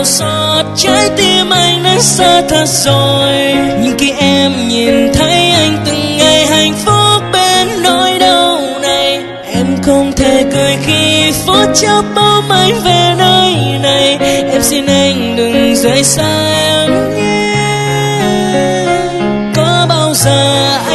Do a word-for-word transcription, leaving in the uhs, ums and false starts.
xót, trái tim anh đã xa thật rồi. Nhưng khi em nhìn thấy anh từng ngày hạnh phúc bên nỗi đau này, em không thể cười khi phút chốc bóng anh về nơi này. Em xin anh đừng rời xa em nhé. Có bao giờ anh